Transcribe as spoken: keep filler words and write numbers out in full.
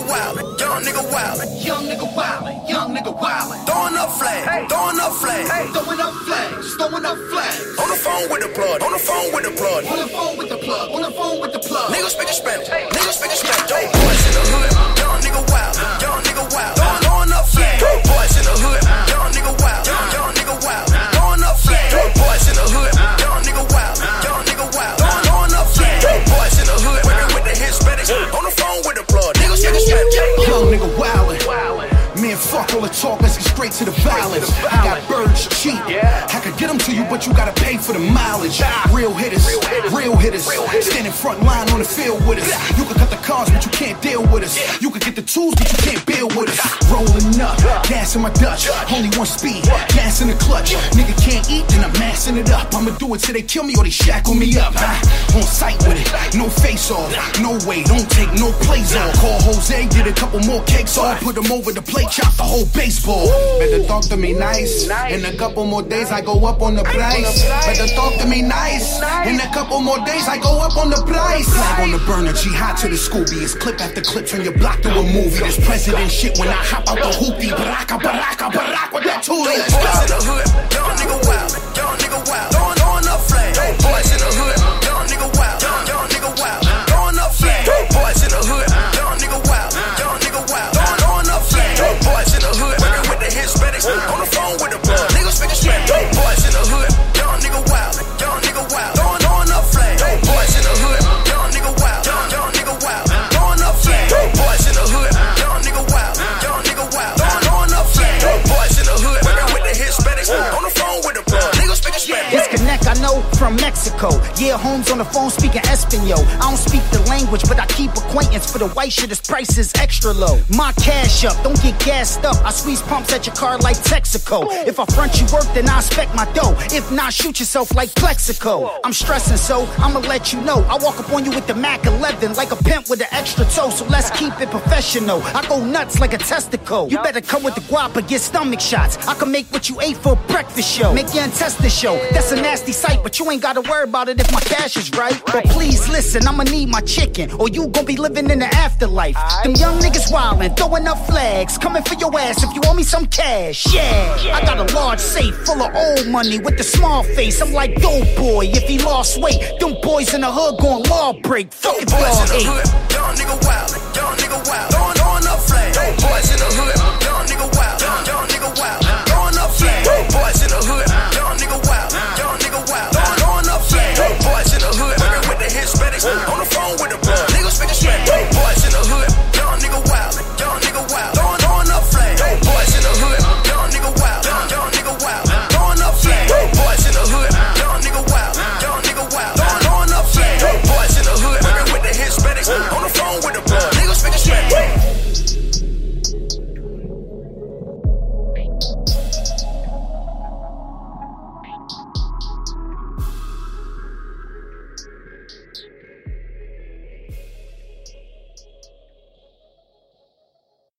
nigga wildin', young nigga wildin', young nigga wildin', young nigga wildin'. Throwing up flags, hey. throwing up flags, hey. throwing up flags, throwing up flags. On the phone with the plug, on the phone with the plug, on the phone with the plug, on the phone with the plug. Niggas speaking Spanish, hey. niggas speaking Spanish. Hey. Boys in the hood, young nigga wild, uh. young nigga wild, uh. throwing up flags. Hey. Boys in the hood, uh. young nigga wild, uh. young nigga wild, uh. throwing up flags. Hey. Boys in the hood, uh. young nigga wild, uh. young nigga wild, uh. throwing up flags. Hey. Boys in the hood, working with the Hispanics, uh. on the phone with the plug, niggas speaking Spanish. Young nigga wildin'. Man, fuck all the talk, let's get straight to the violence. I got birds cheap. Yeah. I could get them to you, but you gotta pay for the mileage. Real hitters, real hitters, real hitters. Real hitters. Standing front line on the field with us. Yeah. You can cut the cars, but you can't deal with us. Yeah. You can get the tools, but you can't build with us. Rolling up, gas in my Dutch. Only one speed, gas in the clutch. Nigga can't eat, then I'm massing it up. I'ma do it till they kill me or they shackle me up. Huh? On sight with it, no face off. No way, don't take no plays off. Call Jose, get a couple more cakes off. Put them over the plate. Chop the whole baseball. Woo. Better talk to me nice. nice. In a couple more days, I go up on the price. Better talk to me nice. nice. In a couple more days, I go up on the price. Flag on the burner, jihad to the Scooby. It's clip after clip, turn your block to a movie. This president shit when I hop out the hoopty. Baraka, baraka, baraka with that toolie. Let's boys in the hood, young nigga wild, young nigga wild. Throwing, throwing up flags. Hey. Boys in the hood, young nigga wild, young, young nigga wild. Throwing up flags. Hey. Boys in the hood, young nigga wild, young nigga wild. Throwing up flags. Hey. Boys in the hood, working with the Hispanics, on the phone with the plug. Niggas speaking Spanish. Hey. Boys in the hood, young nigga wild, young nigga wild. Throwing, throwing up flags. Hey. Boys in the hood, young nigga wild, young, young nigga wild. Throwing up flags. Hey. Boys in the hood, young nigga wild, young nigga wild. Throwing, throwing up flags. Hey. Boys in the hood, working with the Hispanics, on the phone with the plug. Niggas speaking Spanish. Disconnect, I know, from Mexico. Yeah, Holmes on the phone speaking Espanol. I don't speak the language, but I keep acquaintance. For the white shit, his price is extra low. My cash up, don't get gassed up. I squeeze pumps at your car like Texaco. If I front you work, then I expect my dough. If not, shoot yourself like Plexico. I'm stressing, so I'ma let you know. I walk up on you with the Mac eleven like a pimp with an extra toe. So let's keep it professional. I go nuts like a testicle. You better come with the guap or get stomach shots. I can make what you ate for a breakfast show. Make your intestines show. That's a nasty sight, but you ain't gotta worry about it if my cash is right. But please listen, I'ma need my chicken, or you gon' be living in the afterlife. Them young niggas wildin', throwing up flags, coming for your ass if you owe me some cash. Yeah, I got a large safe full of old money with the small face. I'm like dope boy if he lost weight. Them boys in the hood gon' law break. Fuck if y'all hate. Young nigga wild, young nigga wild. Throwing, throwing up flags. Boys in the hood.